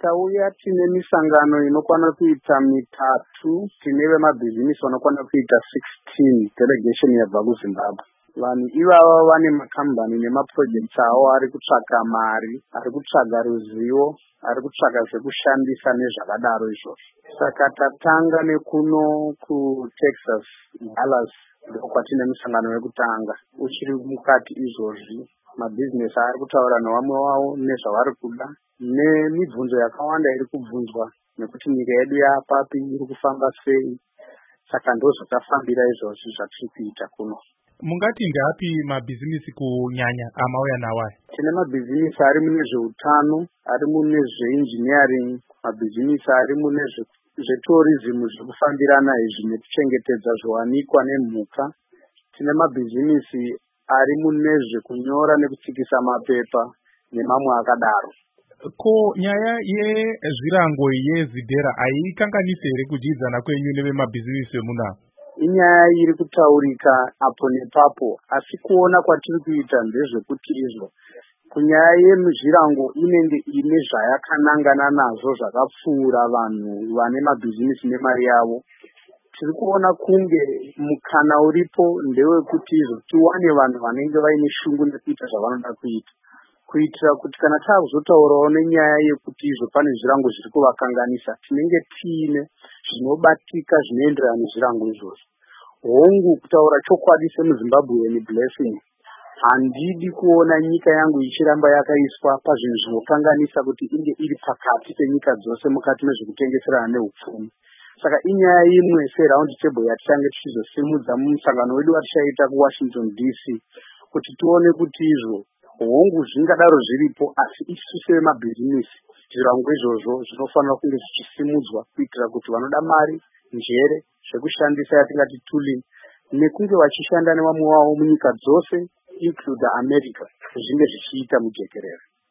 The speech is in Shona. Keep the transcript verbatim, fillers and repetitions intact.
Tauya tine misangano inokwana kuita mitatu, tine vemabhizinisi vanokwana kuita sixteen, delegation yabva kuZimbabwe. Vanhu ivava vane makambani nemaprojects avo ari kutsvaka mari, ari kutsvaga ruzivo, ari kutsvaga zvekushandisa nezvakadaro izvozvo. Saka tatanga nekuno kuTexas, Dallas, ndokwatine misangano yekutanga. Uchiri mukati izvozvi, mabhizinesi ari kutaura nevamwe wavo nezvavari kuda, nemibvunzo yakawanda iri kubvunzwa nekuti nyika yedu yapapi, iri kufamba sei. Saka ndozvakafambira izvozvi zvatiri kuita kuno. Mungati ndeapi mabhizinisi kunyanya amauya nawo? Tine mabhizinisi ari mune zveutano, ari mune zveengineering, mabhizinisi ari mune zvetourism, zvekufambirana izvi nekuchengetedza zviwanikwa nemhuka. Tine mabhizinisi ari mune zvekunyora nekutsikisa mapepa nemamwe akadaro. Ko nyaya yezvirango yeZidera aikanganisi here kudyidzana kwenyu nevemabhizinisi vemunavo? Inyaya iri kutaurika apo nepapo, asi kuona kwatiri kuita ndezvekuti izvo kunyaya yemuzvirango inenge ine zvayakanangana nazvo zvakapfuura vanhu vane mabhizinisi nemari yavo. Tiri kuona kunge mukana uripo ndewekuti izvo tiwane vanhu vanenge vaine shungu nekuita zvavanoda kuita, kuitira kuti kana taakuzotaurawo nenyaya yekuti izvo pane zvirango zviri kuvakanganisa, tinenge tiine zvinobatika zvinoenderana nezvirango izvozvo. Hongu, kutaura chokwadi semuZimbabwe ni blessing, handidi kuona nyika yangu ichiramba yakaiswa pazvinhu zvinokanganisa kuti inge iri pakati penyika dzose mukati mezvekutengeserana neupfumi. Saka inyaya imwe seround table yatichange tichizosimudza mumusangano wedu watichaita kuWashington D C, kuti tione kuti izvo hongu zvingadaro zviripo, asi isu sevemabhizinisi zvirango izvozvo zvinofanira kunge zvichisimudzwa kuitira kuti vanoda mari, njere, zvekushandisa yatingati tooling, nekunge vachishanda nevamwe wavo munyika dzose include America, zvinge zvichiita mujekerere.